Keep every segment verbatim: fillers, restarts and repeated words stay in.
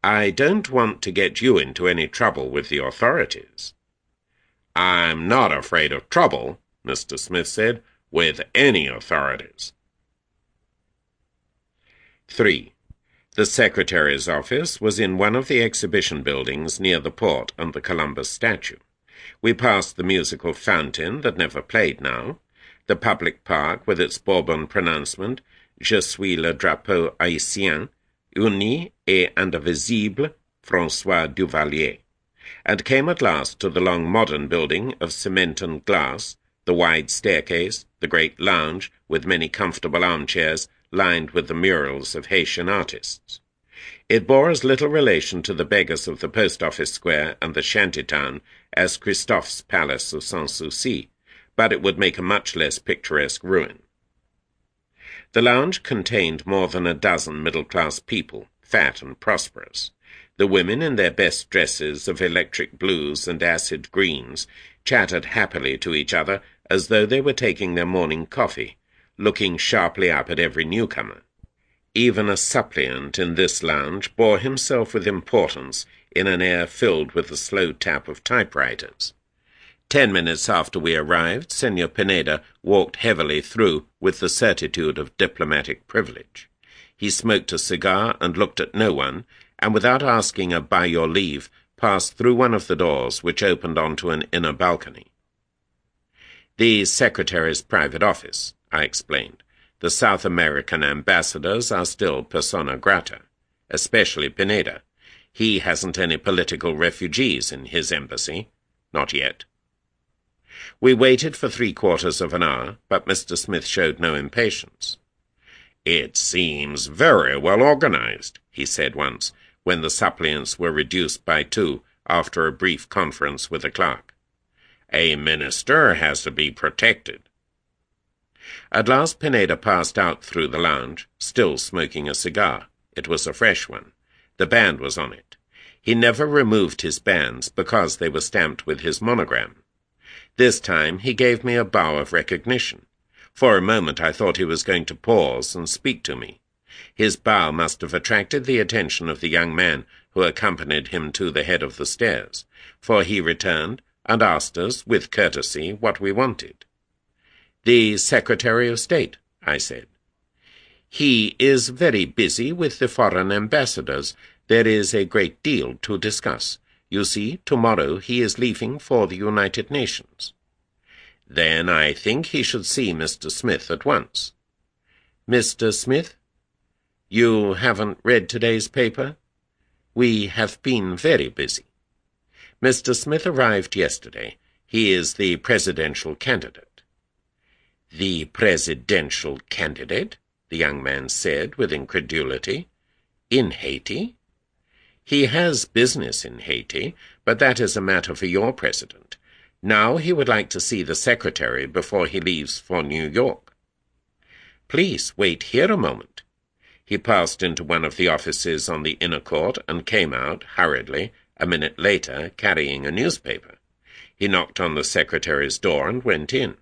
I don't want to get you into any trouble with the authorities." "I'm not afraid of trouble," Mister Smith said, "with any authorities." three. The Secretary's office was in one of the exhibition buildings near the port and the Columbus statue. We passed the musical fountain that never played now, the public park with its Bourbon pronouncement, Je suis le drapeau haïtien, uni et indivisible, François Duvalier, and came at last to the long modern building of cement and glass, the wide staircase, the great lounge with many comfortable armchairs lined with the murals of Haitian artists. It bore as little relation to the beggars of the post office square and the shantytown as Christophe's palace of Sans Souci, but it would make a much less picturesque ruin. The lounge contained more than a dozen middle-class people, fat and prosperous. The women, in their best dresses of electric blues and acid greens, chattered happily to each other as though they were taking their morning coffee, looking sharply up at every newcomer. Even a suppliant in this lounge bore himself with importance in an air filled with the slow tap of typewriters. Ten minutes after we arrived, Senor Pineda walked heavily through with the certitude of diplomatic privilege. He smoked a cigar and looked at no one, and without asking a by your leave, passed through one of the doors which opened onto an inner balcony. "The Secretary's private office," I explained. "The South American ambassadors are still persona grata, especially Pineda. He hasn't any political refugees in his embassy. Not yet." We waited for three-quarters of an hour, but Mister Smith showed no impatience. "It seems very well organized," he said once, when the suppliants were reduced by two after a brief conference with a clerk. "A minister has to be protected." At last Pineda passed out through the lounge, still smoking a cigar. It was a fresh one. The band was on it. He never removed his bands because they were stamped with his monogram. This time he gave me a bow of recognition. For a moment I thought he was going to pause and speak to me. His bow must have attracted the attention of the young man who accompanied him to the head of the stairs, for he returned and asked us, with courtesy, what we wanted. "The Secretary of State," I said. "He is very busy with the foreign ambassadors. There is a great deal to discuss. You see, tomorrow he is leaving for the United Nations." "Then I think he should see Mister Smith at once." "Mister Smith? You haven't read today's paper? We have been very busy. Mister Smith arrived yesterday. He is the presidential candidate." "The presidential candidate?" the young man said with incredulity. "In Haiti?" "He has business in Haiti, but that is a matter for your president. Now he would like to see the secretary before he leaves for New York." "Please wait here a moment." He passed into one of the offices on the inner court and came out, hurriedly, a minute later, carrying a newspaper. He knocked on the secretary's door and went in.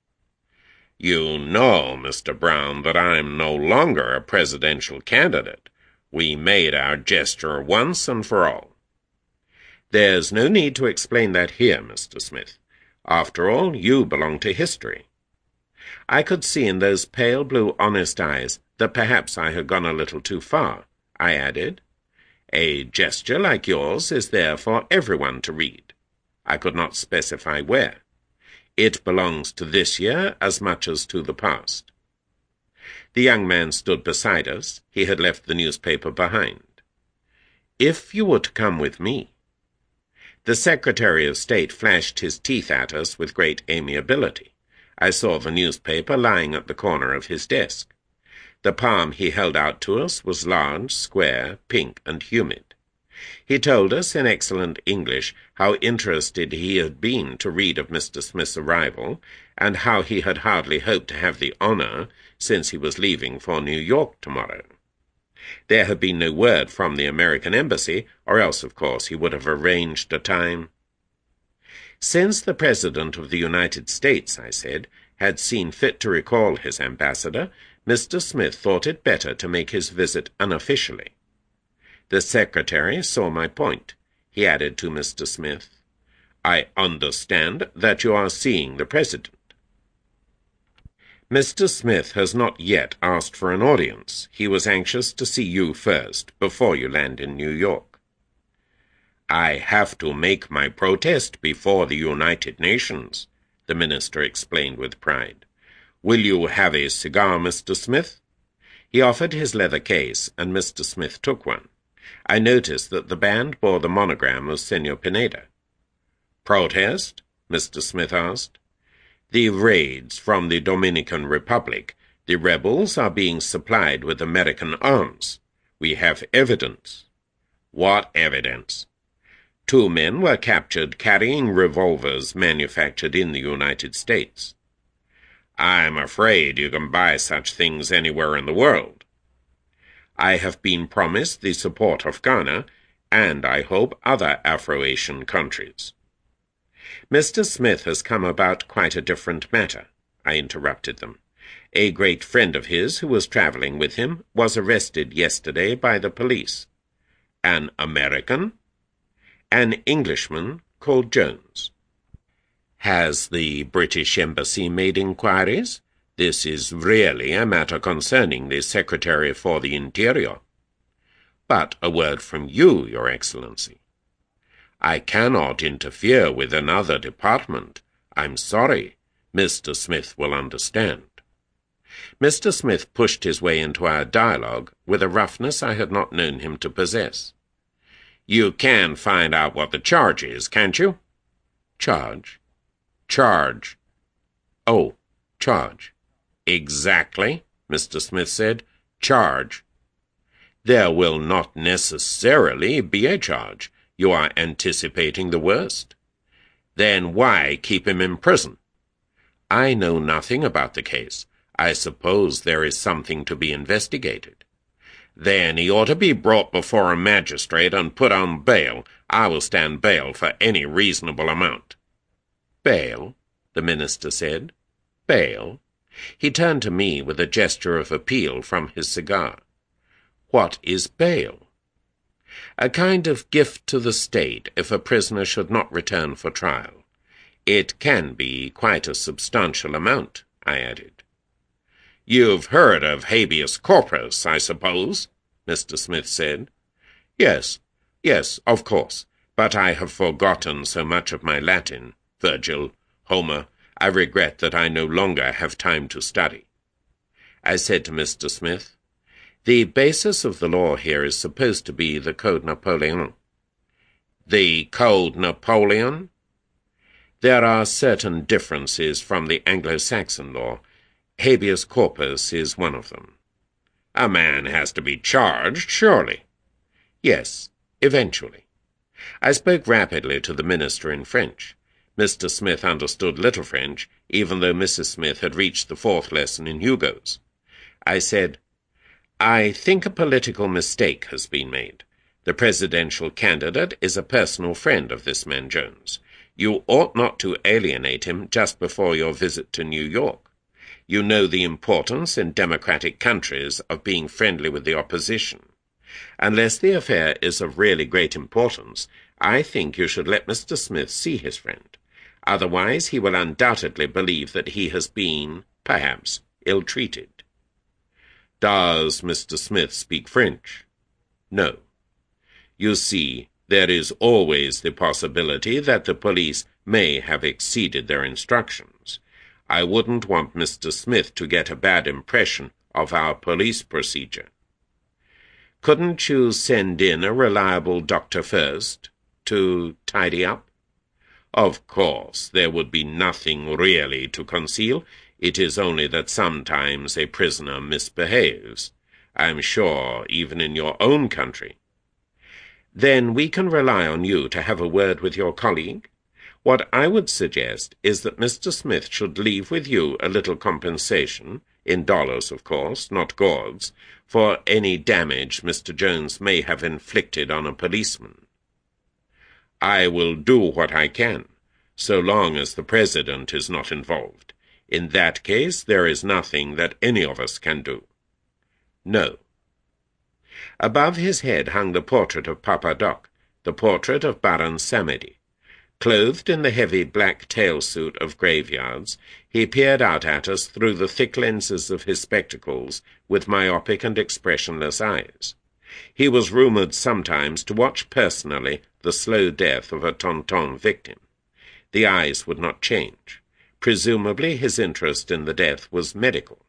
"You know, Mister Brown, that I'm no longer a presidential candidate. We made our gesture once and for all." "There's no need to explain that here, Mister Smith. After all, you belong to history." I could see in those pale blue honest eyes that perhaps I had gone a little too far. I added, "A gesture like yours is there for everyone to read." I could not specify where. "It belongs to this year as much as to the past." The young man stood beside us. He had left the newspaper behind. "If you would come with me." The Secretary of State flashed his teeth at us with great amiability. I saw the newspaper lying at the corner of his desk. The palm he held out to us was large, square, pink, and humid. He told us in excellent English how interested he had been to read of Mister Smith's arrival, and how he had hardly hoped to have the honor, since he was leaving for New York tomorrow. There had been no word from the American embassy, or else, of course, he would have arranged a time. Since the President of the United States, I said, had seen fit to recall his ambassador, Mister Smith thought it better to make his visit unofficially. The secretary saw my point. He added to Mister Smith, "I understand that you are seeing the President." "Mister Smith has not yet asked for an audience. He was anxious to see you first, before you land in New York." "I have to make my protest before the United Nations," the minister explained with pride. "Will you have a cigar, Mister Smith?" He offered his leather case, and Mister Smith took one. I noticed that the band bore the monogram of Senor Pineda. "Protest?" Mister Smith asked. "The raids from the Dominican Republic. The rebels are being supplied with American arms. We have evidence." "What evidence?" "Two men were captured carrying revolvers manufactured in the United States." "I'm afraid you can buy such things anywhere in the world." "I have been promised the support of Ghana, and I hope other Afro-Asian countries." "Mister Smith has come about quite a different matter," I interrupted them. "A great friend of his who was traveling with him was arrested yesterday by the police." "An American?" "An Englishman called Jones." "Has the British Embassy made inquiries? This is really a matter concerning the Secretary for the Interior." "But a word from you, Your Excellency." "I cannot interfere with another department. I'm sorry. Mister Smith will understand." Mister Smith pushed his way into our dialogue with a roughness I had not known him to possess. "You can find out what the charge is, can't you?" "Charge?" "Charge." "Oh, charge." "Exactly," Mister Smith said. "Charge." "There will not necessarily be a charge. You are anticipating the worst." "Then why keep him in prison?" "I know nothing about the case. I suppose there is something to be investigated." "Then he ought to be brought before a magistrate and put on bail. I will stand bail for any reasonable amount." "Bail?" the minister said. "Bail?" He turned to me with a gesture of appeal from his cigar. "What is bail?" "A kind of gift to the state if a prisoner should not return for trial. It can be quite a substantial amount," I added. "You've heard of habeas corpus, I suppose?" Mister Smith said. "Yes, yes, of course, but I have forgotten so much of my Latin, Virgil, Homer. I regret that I no longer have time to study." I said to Mister Smith, "The basis of the law here is supposed to be the Code Napoleon." "The Code Napoleon?" "There are certain differences from the Anglo-Saxon law. Habeas corpus is one of them." "A man has to be charged, surely." "Yes, eventually." I spoke rapidly to the minister in French. Mister Smith understood little French, even though Missus Smith had reached the fourth lesson in Hugo's. I said, "I think a political mistake has been made. The presidential candidate is a personal friend of this man Jones. You ought not to alienate him just before your visit to New York. You know the importance in democratic countries of being friendly with the opposition. Unless the affair is of really great importance, I think you should let Mister Smith see his friend. Otherwise he will undoubtedly believe that he has been, perhaps, ill-treated." "Does Mister Smith speak French?" "No." "You see, there is always the possibility that the police may have exceeded their instructions. I wouldn't want Mister Smith to get a bad impression of our police procedure." "Couldn't you send in a reliable doctor first, to tidy up?" "Of course, there would be nothing really to conceal. It is only that sometimes a prisoner misbehaves. I'm sure even in your own country." "Then we can rely on you to have a word with your colleague. What I would suggest is that Mister Smith should leave with you a little compensation, in dollars, of course, not gauds, for any damage Mister Jones may have inflicted on a policeman." "I will do what I can, so long as the President is not involved. In that case, there is nothing that any of us can do." "No." Above his head hung the portrait of Papa Doc, the portrait of Baron Samedi. Clothed in the heavy black tail-suit of graveyards, he peered out at us through the thick lenses of his spectacles with myopic and expressionless eyes. He was rumoured sometimes to watch personally the slow death of a Tonton victim. The eyes would not change. Presumably his interest in the death was medical.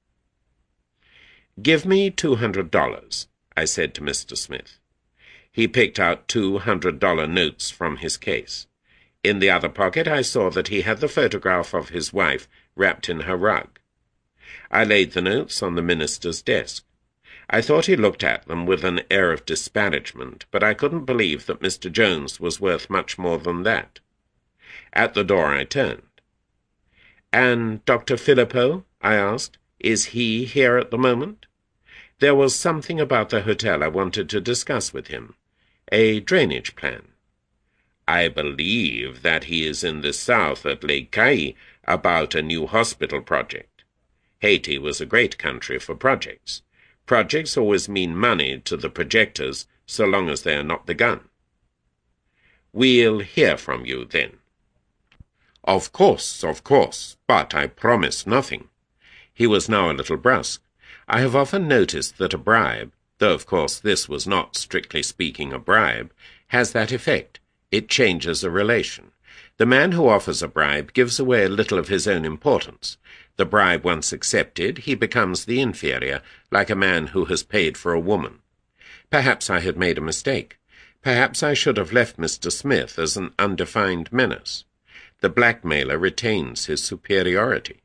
"Give me two hundred dollars, I said to Mister Smith. He picked out two hundred-dollar notes from his case. In the other pocket I saw that he had the photograph of his wife wrapped in her rug. I laid the notes on the minister's desk. I thought he looked at them with an air of disparagement, but I couldn't believe that Mister Jones was worth much more than that. At the door I turned. "And Doctor Philippot?" I asked. "Is he here at the moment? There was something about the hotel I wanted to discuss with him. A drainage plan. I believe that he is in the south at Lake Cayes about a new hospital project. Haiti was a great country for projects. Projects always mean money to the projectors so long as they are not begun." "We'll hear from you, then." "Of course, of course, but I promise nothing." He was now a little brusque. I have often noticed that a bribe, though of course this was not, strictly speaking, a bribe, has that effect. It changes a relation. The man who offers a bribe gives away a little of his own importance. The bribe once accepted, he becomes the inferior, like a man who has paid for a woman. Perhaps I had made a mistake. Perhaps I should have left Mister Smith as an undefined menace. The blackmailer retains his superiority.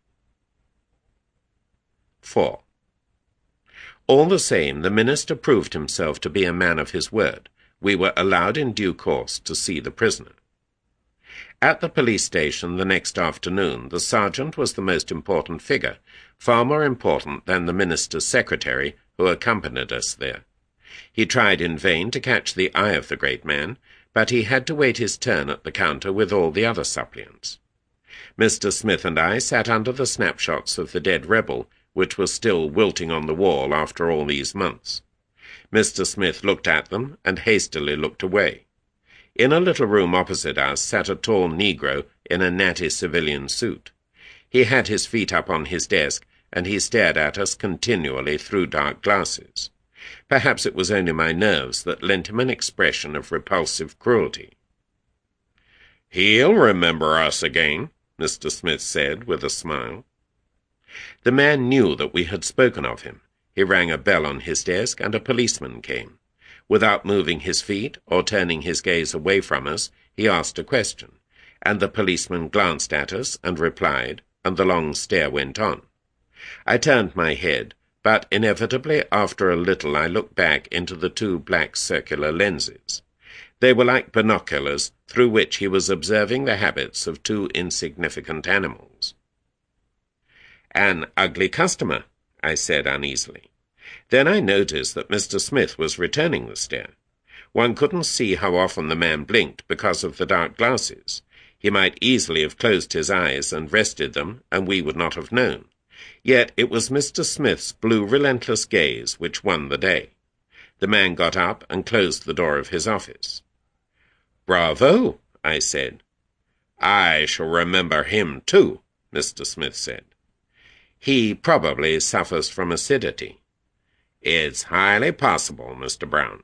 four. All the same, the minister proved himself to be a man of his word. We were allowed in due course to see the prisoner. At the police station the next afternoon, the sergeant was the most important figure, far more important than the minister's secretary, who accompanied us there. He tried in vain to catch the eye of the great man, but he had to wait his turn at the counter with all the other suppliants. Mister Smith and I sat under the snapshots of the dead rebel, which was still wilting on the wall after all these months. Mister Smith looked at them and hastily looked away. In a little room opposite us sat a tall Negro in a natty civilian suit. He had his feet up on his desk, and he stared at us continually through dark glasses. Perhaps it was only my nerves that lent him an expression of repulsive cruelty. "He'll remember us again," Mister Smith said with a smile. The man knew that we had spoken of him. He rang a bell on his desk, and a policeman came. Without moving his feet or turning his gaze away from us, he asked a question, and the policeman glanced at us and replied, and the long stare went on. I turned my head, but inevitably after a little I looked back into the two black circular lenses. They were like binoculars through which he was observing the habits of two insignificant animals. "An ugly customer," I said uneasily. Then I noticed that Mister Smith was returning the stare. One couldn't see how often the man blinked because of the dark glasses. He might easily have closed his eyes and rested them, and we would not have known. Yet it was Mister Smith's blue relentless gaze which won the day. The man got up and closed the door of his office. "Bravo," I said. "I shall remember him too," Mister Smith said. "He probably suffers from acidity." "It's highly possible, Mister Brown."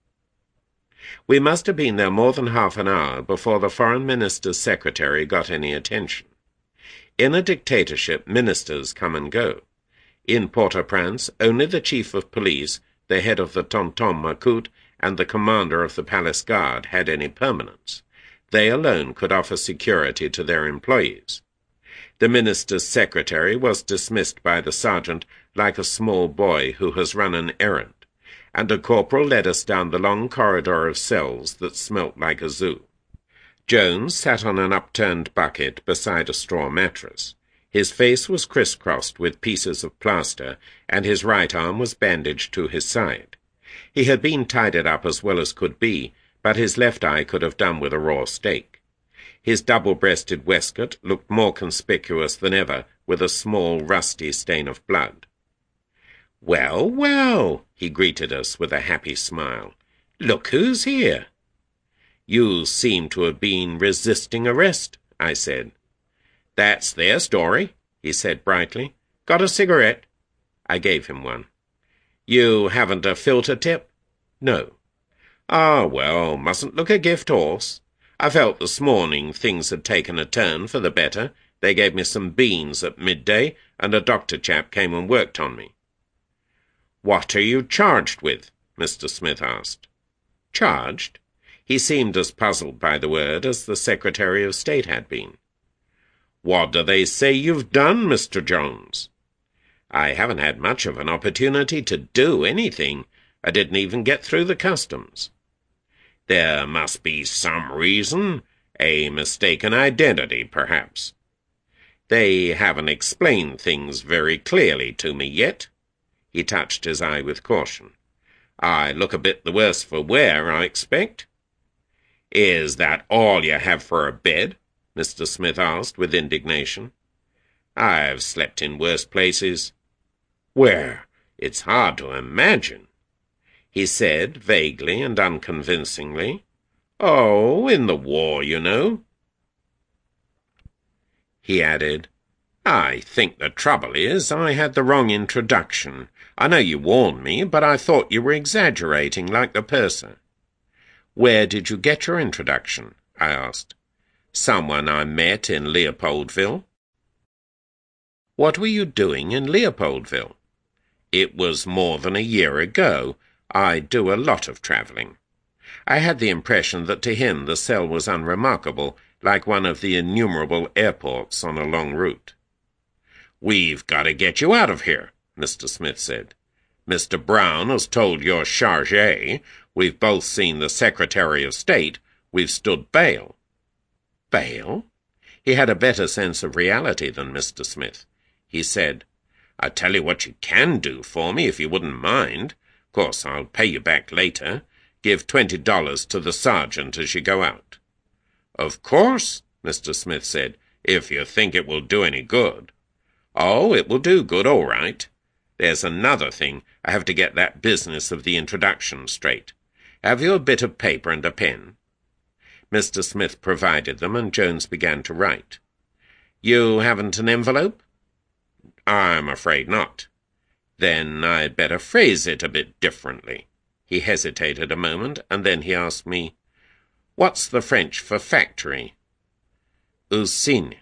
We must have been there more than half an hour before the foreign minister's secretary got any attention. In a dictatorship, ministers come and go. In Port-au-Prince, only the chief of police, the head of the Tonton Macoute, and the commander of the palace guard had any permanence. They alone could offer security to their employees. The minister's secretary was dismissed by the sergeant like a small boy who has run an errand, and a corporal led us down the long corridor of cells that smelt like a zoo. Jones sat on an upturned bucket beside a straw mattress. His face was crisscrossed with pieces of plaster, and his right arm was bandaged to his side. He had been tidied up as well as could be, but his left eye could have done with a raw steak. His double-breasted waistcoat looked more conspicuous than ever, with a small, rusty stain of blood. "Well, well," he greeted us with a happy smile. "Look who's here." "You seem to have been resisting arrest," I said. "That's their story," he said brightly. "Got a cigarette?" I gave him one. "You haven't a filter tip?" "No." "Ah, well, mustn't look a gift horse. I felt this morning things had taken a turn for the better. They gave me some beans at midday, and a doctor chap came and worked on me." "What are you charged with?" Mister Smith asked. "Charged?" He seemed as puzzled by the word as the Secretary of State had been. "What do they say you've done, Mister Jones?" "I haven't had much of an opportunity to do anything. I didn't even get through the customs." "There must be some reason. A mistaken identity, perhaps." "They haven't explained things very clearly to me yet." He touched his eye with caution. "I look a bit the worse for wear, I expect." "Is that all you have for a bed?" Mister Smith asked with indignation. "I've slept in worse places." "Where? It's hard to imagine." He said, vaguely and unconvincingly, "Oh, in the war, you know." He added, "I think the trouble is I had the wrong introduction. I know you warned me, but I thought you were exaggerating like the purser." "Where did you get your introduction?" I asked. "Someone I met in Leopoldville." "What were you doing in Leopoldville?" "It was more than a year ago. I do a lot of travelling." I had the impression that to him the cell was unremarkable, like one of the innumerable airports on a long route. "We've got to get you out of here," Mister Smith said. "Mister Brown has told your chargé. We've both seen the Secretary of State. We've stood bail." "Bail?" He had a better sense of reality than Mister Smith. He said, "I tell you what you can do for me, if you wouldn't mind. Of course, I'll pay you back later. Give twenty dollars to the sergeant as you go out." "Of course," Mister Smith said, "if you think it will do any good." "Oh, it will do good, all right. There's another thing. I have to get that business of the introduction straight. Have you a bit of paper and a pen?" Mister Smith provided them, and Jones began to write. "You haven't an envelope?" "I'm afraid not." "Then I'd better phrase it a bit differently." He hesitated a moment, and then he asked me, "What's the French for factory?" "Usine."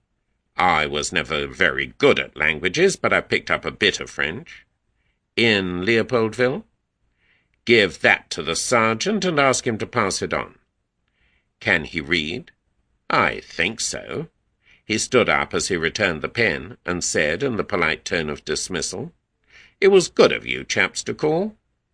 I was never very good at languages, but I picked up a bit of French. "In Leopoldville?" "Give that to the sergeant and ask him to pass it on." "Can he read?" "I think so." He stood up as he returned the pen, and said, in the polite tone of dismissal, "It was good of you chaps to call."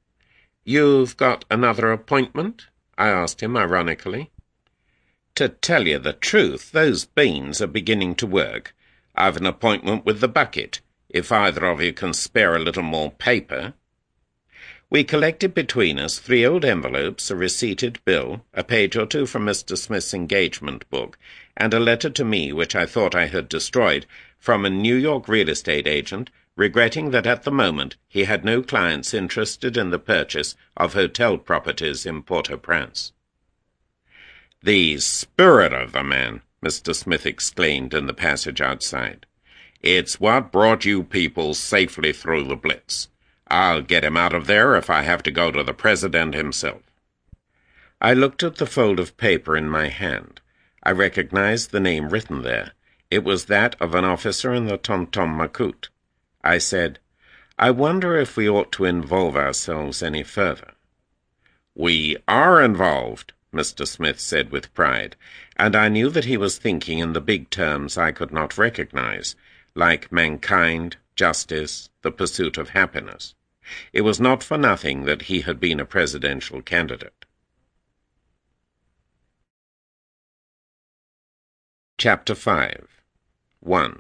"You've got another appointment?" I asked him ironically. "To tell you the truth, those beans are beginning to work. I've an appointment with the bucket, if either of you can spare a little more paper." We collected between us three old envelopes, a receipted bill, a page or two from Mister Smith's engagement book, and a letter to me which I thought I had destroyed, from a New York real estate agent, regretting that at the moment he had no clients interested in the purchase of hotel properties in Port-au-Prince. "The spirit of the man!" Mister Smith exclaimed in the passage outside. "It's what brought you people safely through the Blitz. I'll get him out of there if I have to go to the President himself." I looked at the fold of paper in my hand. I recognized the name written there. It was that of an officer in the Tonton Macoute. I said, "I wonder if we ought to involve ourselves any further." "We are involved," Mister Smith said with pride, and I knew that he was thinking in the big terms I could not recognize, like mankind, justice, the pursuit of happiness. It was not for nothing that he had been a presidential candidate. Chapter five. One.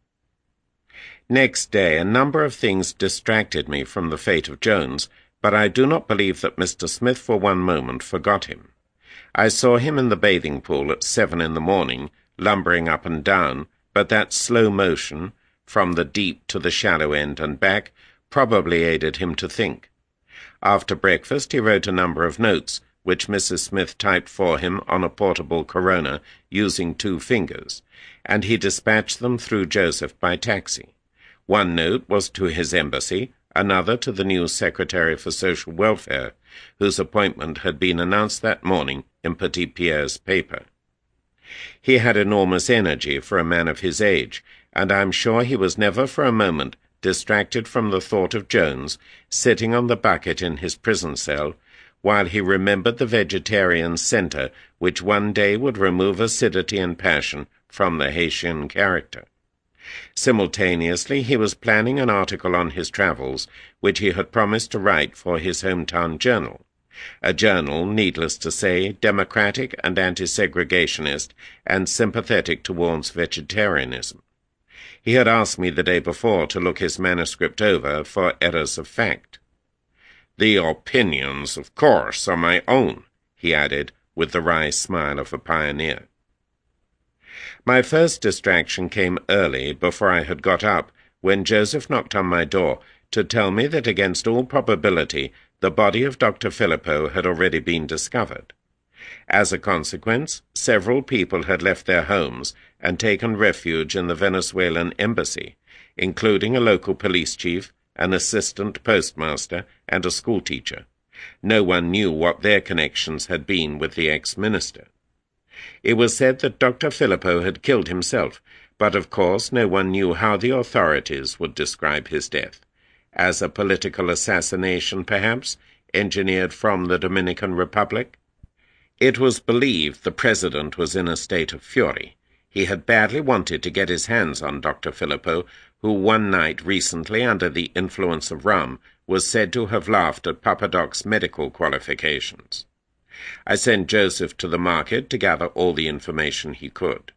Next day a number of things distracted me from the fate of Jones, but I do not believe that Mister Smith for one moment forgot him. I saw him in the bathing pool at seven in the morning, lumbering up and down, but that slow motion, from the deep to the shallow end and back, probably aided him to think. After breakfast he wrote a number of notes, which Missus Smith typed for him on a portable Corona using two fingers, and he dispatched them through Joseph by taxi. One note was to his embassy, another to the new Secretary for Social Welfare, whose appointment had been announced that morning in Petit Pierre's paper. He had enormous energy for a man of his age, and I am sure he was never for a moment distracted from the thought of Jones sitting on the bucket in his prison cell, while he remembered the vegetarian centre which one day would remove acidity and passion from the Haitian character. Simultaneously he was planning an article on his travels, which he had promised to write for his hometown journal, a journal, needless to say, democratic and anti-segregationist and sympathetic towards vegetarianism. He had asked me the day before to look his manuscript over for errors of fact. "The opinions, of course, are my own," he added, with the wry smile of a pioneer. My first distraction came early, before I had got up, when Joseph knocked on my door to tell me that against all probability the body of Doctor Filippo had already been discovered. As a consequence, several people had left their homes and taken refuge in the Venezuelan embassy, including a local police chief, an assistant postmaster, and a schoolteacher. No one knew what their connections had been with the ex-minister. It was said that Doctor Filippo had killed himself, but of course no one knew how the authorities would describe his death. As a political assassination, perhaps, engineered from the Dominican Republic? It was believed the president was in a state of fury. He had badly wanted to get his hands on Doctor Filippo, who one night recently, under the influence of rum, was said to have laughed at Papa Doc's medical qualifications. I sent Joseph to the market to gather all the information he could.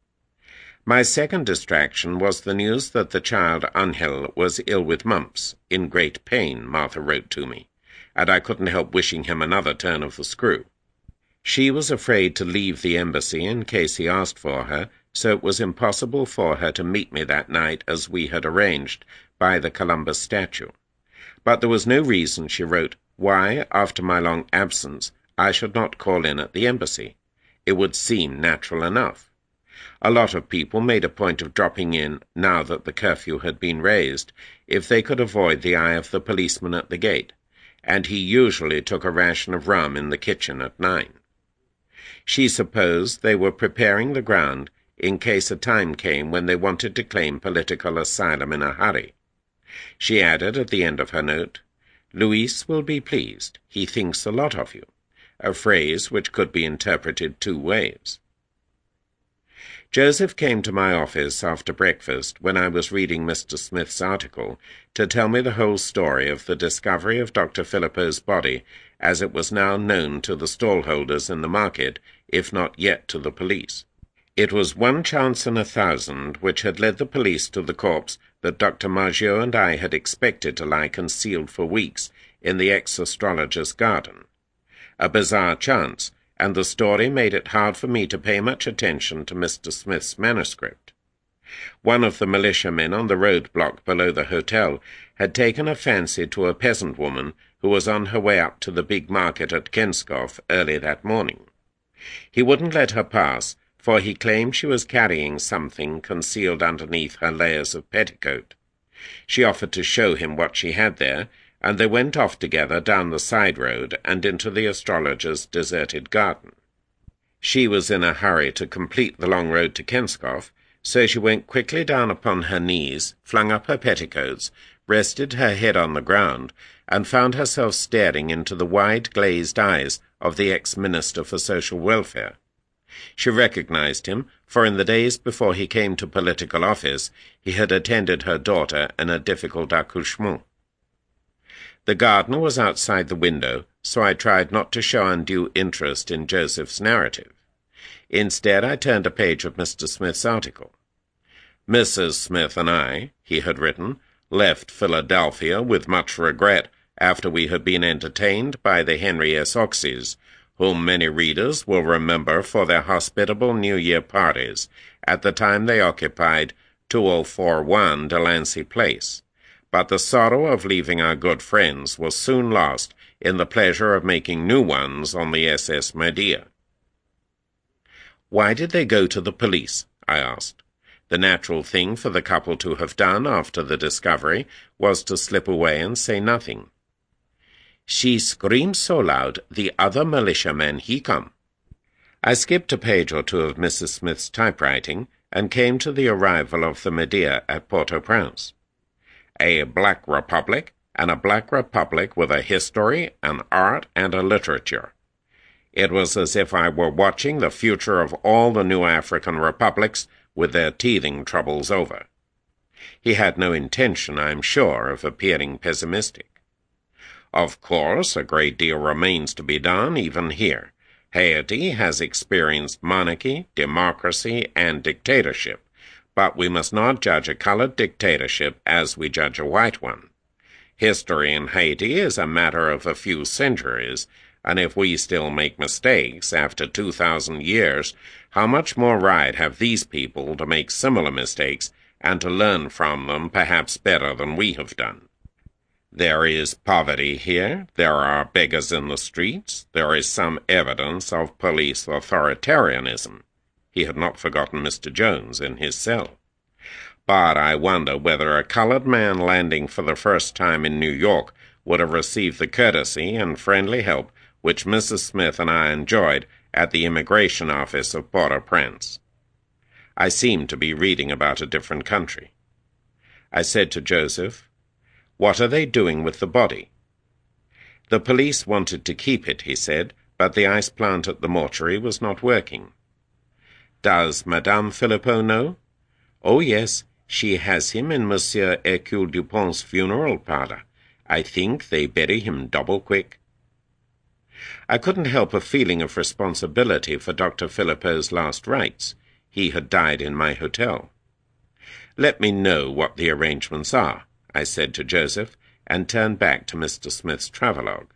My second distraction was the news that the child Angel was ill with mumps, in great pain, Martha wrote to me, and I couldn't help wishing him another turn of the screw. She was afraid to leave the embassy in case he asked for her, so it was impossible for her to meet me that night as we had arranged, by the Columbus statue. But there was no reason, she wrote, why, after my long absence, I should not call in at the embassy. It would seem natural enough. A lot of people made a point of dropping in, now that the curfew had been raised, if they could avoid the eye of the policeman at the gate, and he usually took a ration of rum in the kitchen at nine. She supposed they were preparing the ground in case a time came when they wanted to claim political asylum in a hurry. She added at the end of her note, "Luis will be pleased. He thinks a lot of you," a phrase which could be interpreted two ways. Joseph came to my office after breakfast, when I was reading Mister Smith's article, to tell me the whole story of the discovery of Doctor Filippo's body, as it was now known to the stallholders in the market, if not yet to the police. It was one chance in a thousand which had led the police to the corpse that Doctor Margiot and I had expected to lie concealed for weeks in the ex-astrologer's garden. A bizarre chance, and the story made it hard for me to pay much attention to Mister Smith's manuscript. One of the militiamen on the road-block below the hotel had taken a fancy to a peasant woman who was on her way up to the big market at Kenskov early that morning. He wouldn't let her pass, for he claimed she was carrying something concealed underneath her layers of petticoat. She offered to show him what she had there, and they went off together down the side road and into the astrologer's deserted garden. She was in a hurry to complete the long road to Kenskov, so she went quickly down upon her knees, flung up her petticoats, rested her head on the ground, and found herself staring into the wide glazed eyes of the ex-minister for social welfare. She recognized him, for in the days before he came to political office, he had attended her daughter in a difficult accouchement. The gardener was outside the window, so I tried not to show undue interest in Joseph's narrative. Instead, I turned a page of Mister Smith's article. "Missus Smith and I," he had written, "left Philadelphia with much regret after we had been entertained by the Henry S. Oxys, whom many readers will remember for their hospitable New Year parties at the time they occupied two oh four one Delancey Place. but the sorrow of leaving our good friends was soon lost in the pleasure of making new ones on the S S Medea. "Why did they go to the police?" I asked. The natural thing for the couple to have done after the discovery was to slip away and say nothing. "She screamed so loud, the other militiamen he come." I skipped a page or two of Missus Smith's typewriting and came to the arrival of the Medea at Port-au-Prince. A black republic, and a black republic with a history, an art, and a literature. It was as if I were watching the future of all the new African republics with their teething troubles over. He had no intention, I am sure, of appearing pessimistic. Of course, a great deal remains to be done even here. Haiti has experienced monarchy, democracy, and dictatorship, but we must not judge a colored dictatorship as we judge a white one. History in Haiti is a matter of a few centuries, and if we still make mistakes after two thousand years, how much more right have these people to make similar mistakes and to learn from them perhaps better than we have done? There is poverty here, there are beggars in the streets, there is some evidence of police authoritarianism. He had not forgotten Mister Jones in his cell. But I wonder whether a colored man landing for the first time in New York would have received the courtesy and friendly help which Missus Smith and I enjoyed at the immigration office of Port-au-Prince. I seemed to be reading about a different country. I said to Joseph, "What are they doing with the body?" "The police wanted to keep it," he said, "but the ice plant at the mortuary was not working." "Does Madame Philippot know?" "Oh, yes. She has him in Monsieur Hercule Dupont's funeral parlor. I think they bury him double quick." I couldn't help a feeling of responsibility for Doctor Philippot's last rites. He had died in my hotel. "Let me know what the arrangements are," I said to Joseph, and turned back to Mister Smith's travelogue.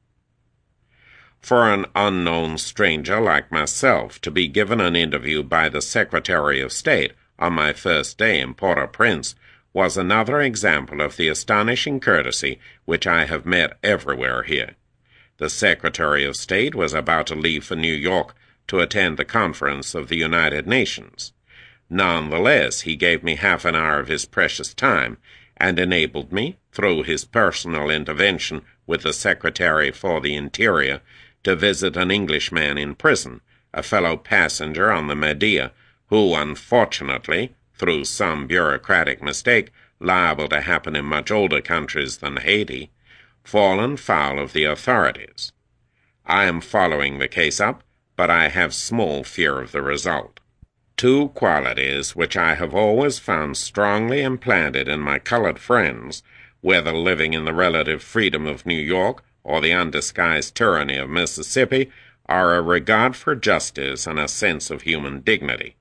For an unknown stranger like myself to be given an interview by the Secretary of State on my first day in Port-au-Prince was another example of the astonishing courtesy which I have met everywhere here. The Secretary of State was about to leave for New York to attend the conference of the United Nations. Nonetheless, he gave me half an hour of his precious time and enabled me, through his personal intervention with the Secretary for the Interior, to visit an Englishman in prison, a fellow passenger on the Medea, who, unfortunately, through some bureaucratic mistake liable to happen in much older countries than Haiti, fallen foul of the authorities. I am following the case up, but I have small fear of the result. Two qualities which I have always found strongly implanted in my colored friends, whether living in the relative freedom of New York or the undisguised tyranny of Mississippi, are a regard for justice and a sense of human dignity.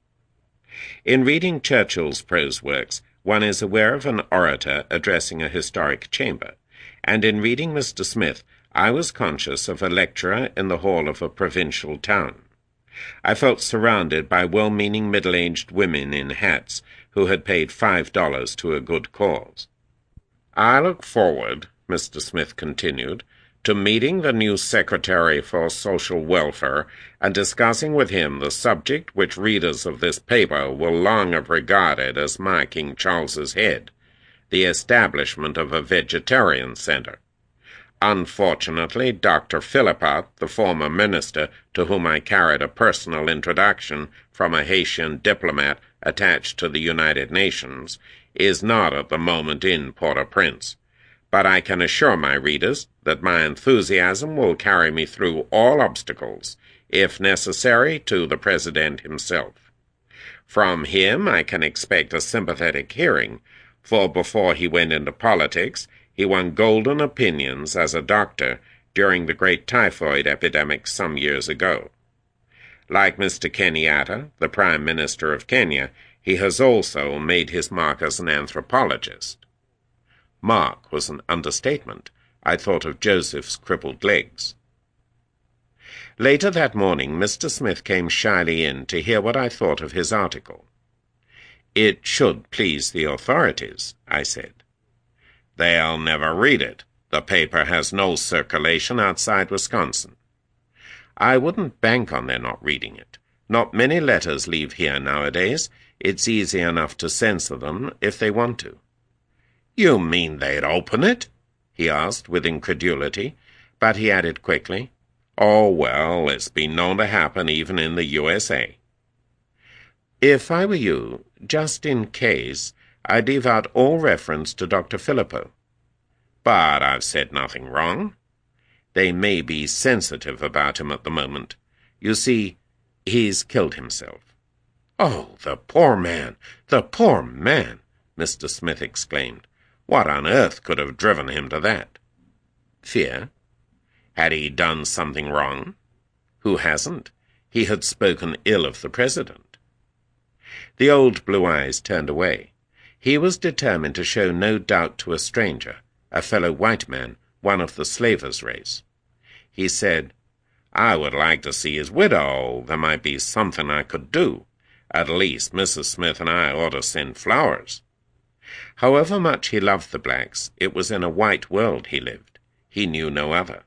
In reading Churchill's prose works, one is aware of an orator addressing a historic chamber, and in reading Mister Smith, I was conscious of a lecturer in the hall of a provincial town. I felt surrounded by well-meaning middle-aged women in hats who had paid five dollars to a good cause. "I look forward," Mister Smith continued, "to meeting the new Secretary for Social Welfare and discussing with him the subject which readers of this paper will long have regarded as my King Charles's head, the establishment of a vegetarian center. Unfortunately, Doctor Philippot, the former minister to whom I carried a personal introduction from a Haitian diplomat attached to the United Nations, is not at the moment in Port-au-Prince. But I can assure my readers that my enthusiasm will carry me through all obstacles, if necessary, to the President himself. From him I can expect a sympathetic hearing, for before he went into politics, he won golden opinions as a doctor during the great typhoid epidemic some years ago. Like Mister Kenyatta, the Prime Minister of Kenya, he has also made his mark as an anthropologist." Mark was an understatement. I thought of Joseph's crippled legs. Later that morning, Mister Smith came shyly in to hear what I thought of his article. "It should please the authorities," I said. They'll never read it. The paper has no circulation outside Wisconsin. I wouldn't bank on their not reading it. Not many letters leave here nowadays. It's easy enough to censor them if they want to. You mean they'd open it? He asked with incredulity, but he added quickly, Oh, well, it's been known to happen even in the U S A. If I were you, just in case, I'd leave out all reference to Doctor Philippot. But I've said nothing wrong. They may be sensitive about him at the moment. You see, he's killed himself. Oh, the poor man, the poor man, Mister Smith exclaimed. What on earth could have driven him to that? Fear? Had he done something wrong? Who hasn't? He had spoken ill of the president. The old blue eyes turned away. He was determined to show no doubt to a stranger, a fellow white man, one of the slavers' race. He said, I would like to see his widow. There might be something I could do. At least Missus Smith and I ought to send flowers. However much he loved the blacks, it was in a white world he lived. He knew no other.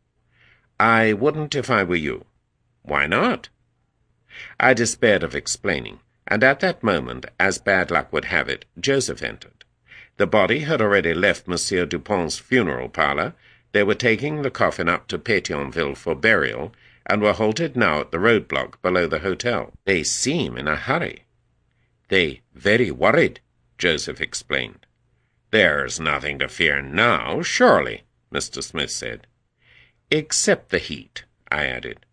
I wouldn't if I were you. Why not? I despaired of explaining, and at that moment, as bad luck would have it, Joseph entered. The body had already left Monsieur Dupont's funeral parlor. They were taking the coffin up to Pétionville for burial, and were halted now at the roadblock below the hotel. They seem in a hurry. They very worried, Joseph explained. There's nothing to fear now, surely, Mister Smith said. Except the heat, I added.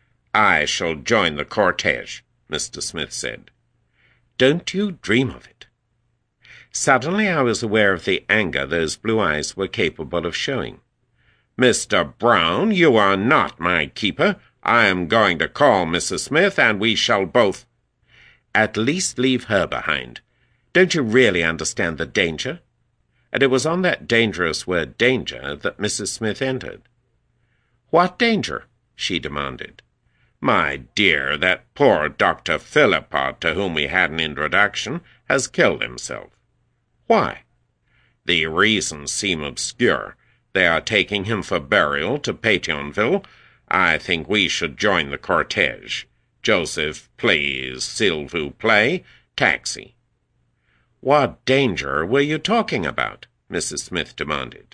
I shall join the cortege, Mister Smith said. Don't you dream of it. Suddenly I was aware of the anger those blue eyes were capable of showing. Mister Brown, you are not my keeper. I am going to call Missus Smith, and we shall both— At least leave her behind. Don't you really understand the danger? And it was on that dangerous word danger that Missus Smith entered. What danger? She demanded. My dear, that poor Doctor Philippot, to whom we had an introduction, has killed himself. Why? The reasons seem obscure. They are taking him for burial to Pétionville. I think we should join the cortege. Joseph, please, s'il vous plaît, taxi. What danger were you talking about? Missus Smith demanded.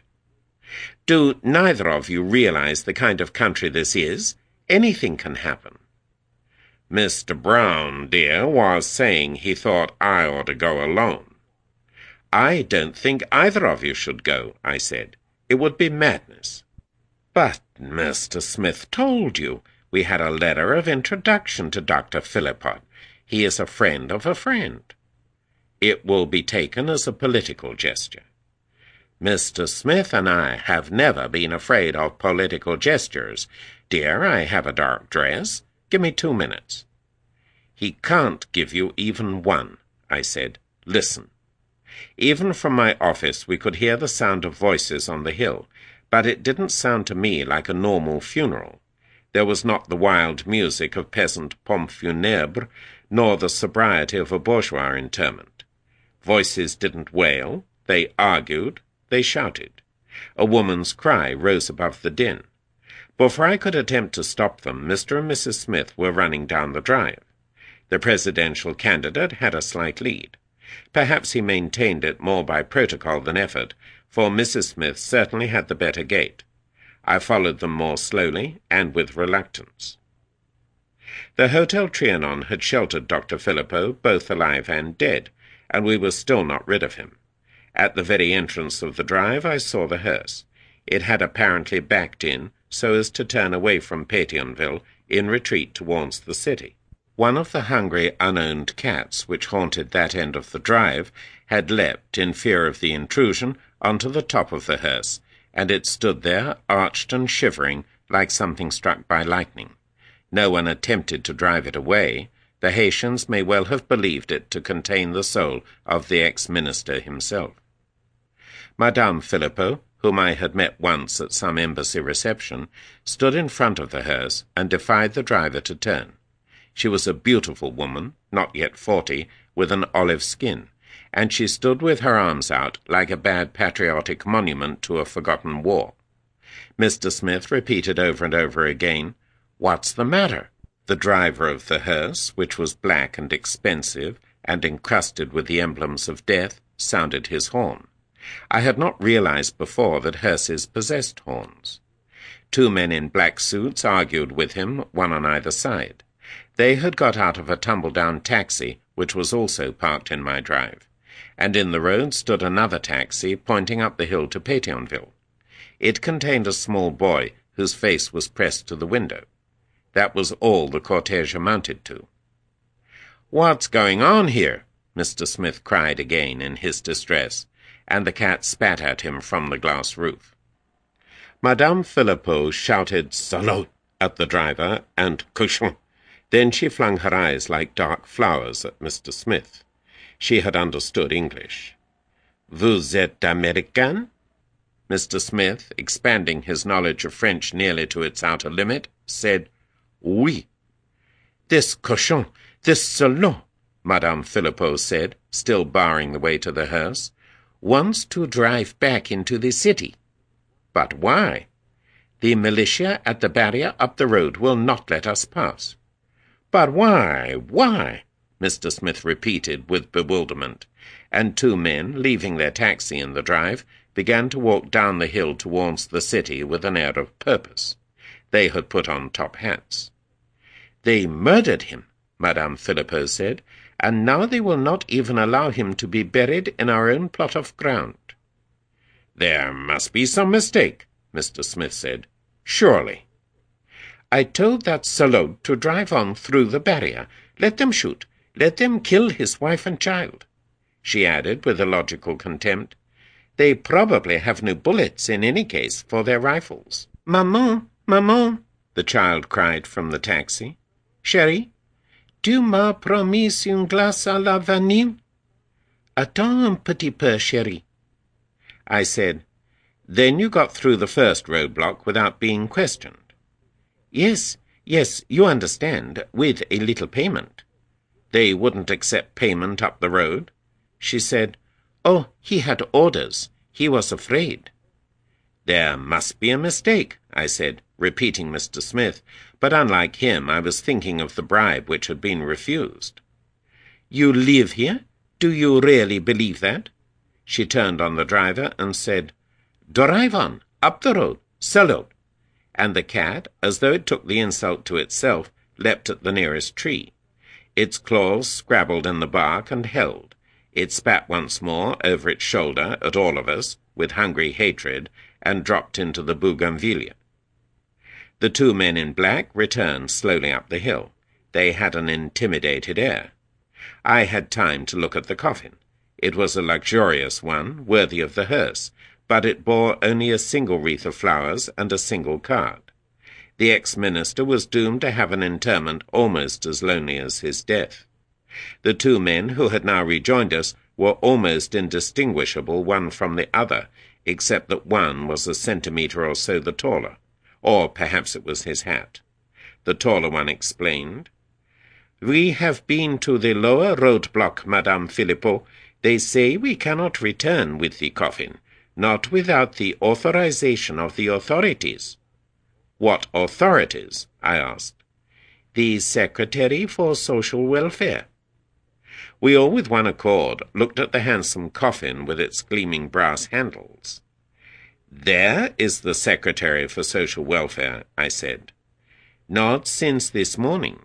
Do neither of you realize the kind of country this is? Anything can happen. Mister Brown, dear, was saying he thought I ought to go alone. I don't think either of you should go, I said. It would be madness. But Mister Smith told you. We had a letter of introduction to Doctor Philippot. He is a friend of a friend. It will be taken as a political gesture. Mister Smith and I have never been afraid of political gestures. Dear, I have a dark dress. Give me two minutes. He can't give you even one, I said. Listen. Even from my office we could hear the sound of voices on the hill, but it didn't sound to me like a normal funeral. There was not the wild music of peasant pompe funèbre, nor the sobriety of a bourgeois interment. Voices didn't wail, they argued, they shouted. A woman's cry rose above the din. Before I could attempt to stop them, Mister and Missus Smith were running down the drive. The presidential candidate had a slight lead. Perhaps he maintained it more by protocol than effort, for Missus Smith certainly had the better gait. I followed them more slowly and with reluctance. The Hotel Trianon had sheltered Doctor Philippot, both alive and dead, and we were still not rid of him. At the very entrance of the drive I saw the hearse. It had apparently backed in, so as to turn away from Pétionville in retreat towards the city. One of the hungry, unowned cats which haunted that end of the drive had leapt, in fear of the intrusion, onto the top of the hearse, and it stood there, arched and shivering, like something struck by lightning. No one attempted to drive it away. The Haitians may well have believed it to contain the soul of the ex-minister himself. Madame Philippot, whom I had met once at some embassy reception, stood in front of the hearse and defied the driver to turn. She was a beautiful woman, not yet forty, with an olive skin, and she stood with her arms out like a bad patriotic monument to a forgotten war. Mister Smith repeated over and over again, "What's the matter?" The driver of the hearse, which was black and expensive and encrusted with the emblems of death, sounded his horn. I had not realized before that hearses possessed horns. Two men in black suits argued with him, one on either side. They had got out of a tumble-down taxi, which was also parked in my drive, and in the road stood another taxi pointing up the hill to Pétionville. It contained a small boy whose face was pressed to the window. That was all the cortege amounted to. "What's going on here?" Mister Smith cried again in his distress, and the cat spat at him from the glass roof. Madame Philippot shouted "Salaud" at the driver and "Cochon." Then she flung her eyes like dark flowers at Mister Smith. She had understood English. "Vous êtes Américain?" Mister Smith, expanding his knowledge of French nearly to its outer limit, said, "Oui." "This cochon, this Salaud," Madame Philippot said, still barring the way to the hearse, "wants to drive back into the city." "But why?" "The militia at the barrier up the road will not let us pass." "But why? Why?" Mister Smith repeated with bewilderment, and two men, leaving their taxi in the drive, began to walk down the hill towards the city with an air of purpose. They had put on top hats. "They murdered him," Madame Philippot said, "and now they will not even allow him to be buried in our own plot of ground." "There must be some mistake," Mister Smith said. "Surely." "I told that Salaud to drive on through the barrier. Let them shoot. Let them kill his wife and child," she added with illogical contempt. "They probably have no bullets in any case for their rifles." "Maman, maman," the child cried from the taxi. "Chérie, tu m'as promis une glace à la vanille? Attends un petit peu, chérie." I said, "Then you got through the first roadblock without being questioned?" "Yes, yes, you understand, with a little payment." "They wouldn't accept payment up the road?" She said, "Oh, he had orders. He was afraid." "There must be a mistake," I said, repeating Mister Smith, but unlike him I was thinking of the bribe which had been refused. "You live here? Do you really believe that?" She turned on the driver and said, "Drive on, up the road, Salaud." And the cat, as though it took the insult to itself, leapt at the nearest tree. Its claws scrabbled in the bark and held. It spat once more over its shoulder at all of us, with hungry hatred, and dropped into the bougainvillea. The two men in black returned slowly up the hill. They had an intimidated air. I had time to look at the coffin. It was a luxurious one, worthy of the hearse, but it bore only a single wreath of flowers and a single card. The ex-minister was doomed to have an interment almost as lonely as his death. The two men who had now rejoined us were almost indistinguishable one from the other, except that one was a centimetre or so the taller, or perhaps it was his hat. The taller one explained, "We have been to the lower road-block, Madame Philippot. They say we cannot return with the coffin, not without the authorization of the authorities." "What authorities?" I asked. "The Secretary for Social Welfare." We all with one accord looked at the handsome coffin with its gleaming brass handles. "There is the Secretary for Social Welfare," I said. "Not since this morning."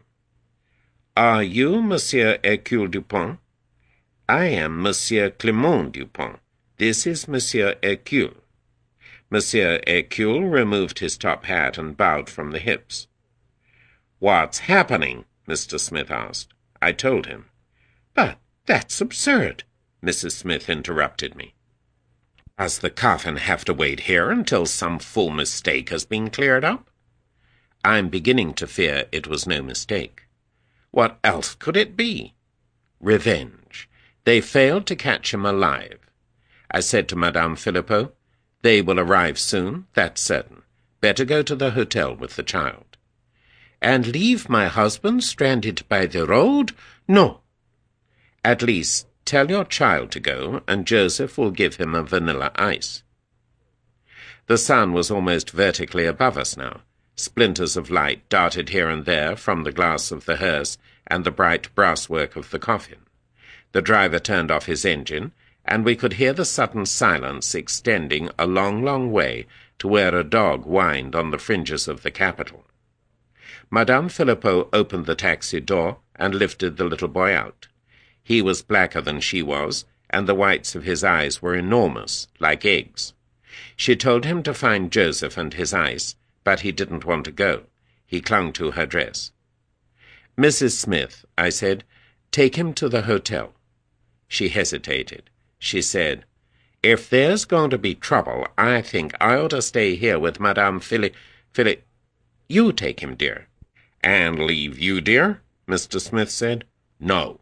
"Are you Monsieur Hercule Dupont?" "I am Monsieur Clement Dupont. This is Monsieur Hercule." Monsieur Hercule removed his top hat and bowed from the hips. "What's happening?" Mister Smith asked. I told him. "But that's absurd," Missus Smith interrupted me. "Does the coffin have to wait here until some full mistake has been cleared up?" I'm beginning to fear it was no mistake. What else could it be? Revenge. They failed to catch him alive. I said to Madame Philippot, "They will arrive soon, that's certain. Better go to the hotel with the child." "And leave my husband stranded by the road? No." "At least tell your child to go, and Joseph will give him a vanilla ice." The sun was almost vertically above us now. Splinters of light darted here and there from the glass of the hearse and the bright brasswork of the coffin. The driver turned off his engine, and we could hear the sudden silence extending a long, long way to where a dog whined on the fringes of the Capitol. Madame Philippot opened the taxi door and lifted the little boy out. He was blacker than she was, and the whites of his eyes were enormous, like eggs. She told him to find Joseph and his ice, but he didn't want to go. He clung to her dress. "Missus Smith," I said, "take him to the hotel." She hesitated. She said, "If there's going to be trouble, I think I ought to stay here with Madame Philly... Philly... You take him, dear." "And leave you, dear?" Mister Smith said. "No."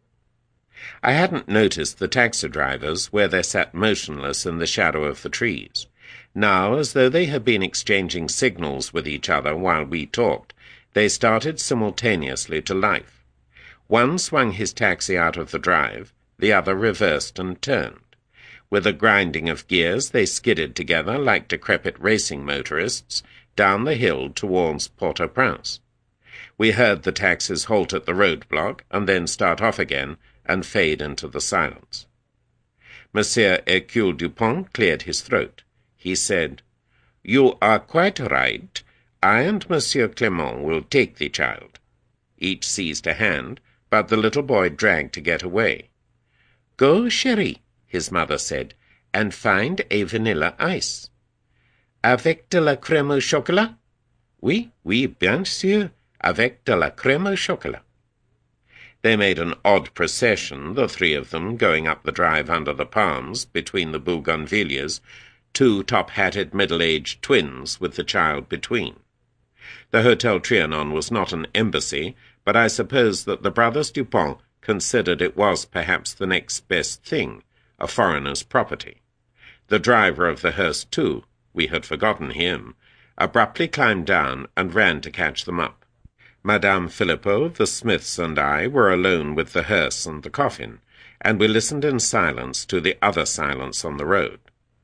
I hadn't noticed the taxi drivers where they sat motionless in the shadow of the trees. Now, as though they had been exchanging signals with each other while we talked, they started simultaneously to life. One swung his taxi out of the drive, the other reversed and turned. With a grinding of gears, they skidded together like decrepit racing motorists down the hill towards Port-au-Prince. We heard the taxis halt at the roadblock and then start off again and fade into the silence. Monsieur Hercule Dupont cleared his throat. He said, "You are quite right. I and Monsieur Clement will take the child." Each seized a hand, but the little boy dragged to get away. "Go, chérie," his mother said, "and find a vanilla ice." "Avec de la crème au chocolat?" "Oui, oui, bien sûr, avec de la crème au chocolat." They made an odd procession, the three of them, going up the drive under the palms between the Bougainvilliers, two top-hatted middle-aged twins with the child between. The Hotel Trianon was not an embassy, but I suppose that the brothers Dupont considered it was perhaps the next best thing, a foreigner's property. The driver of the hearse, too, we had forgotten him, abruptly climbed down and ran to catch them up. Madame Philippot, the Smiths, and I were alone with the hearse and the coffin, and we listened in silence to the other silence on the road.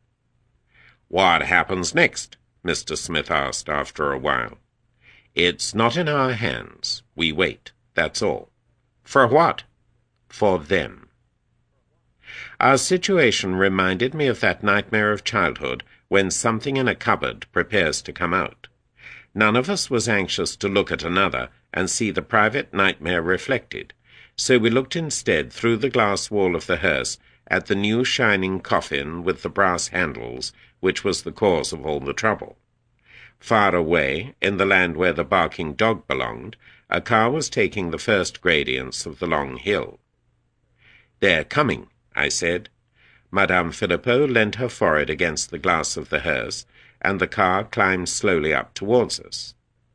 "What happens next?" Mister Smith asked after a while. "It's not in our hands. We wait, that's all." "For what?" "For them." Our situation reminded me of that nightmare of childhood when something in a cupboard prepares to come out. None of us was anxious to look at another and see the private nightmare reflected, so we looked instead through the glass wall of the hearse at the new shining coffin with the brass handles, which was the cause of all the trouble. Far away, in the land where the barking dog belonged, a car was taking the first gradients of the long hill. "They're coming," I said. Madame Philippot leant her forehead against the glass of the hearse, and the car climbed slowly up towards us.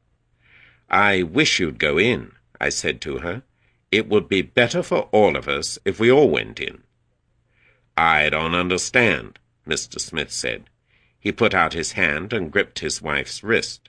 "I wish you'd go in," I said to her. "It would be better for all of us if we all went in." "I don't understand," Mister Smith said. He put out his hand and gripped his wife's wrist.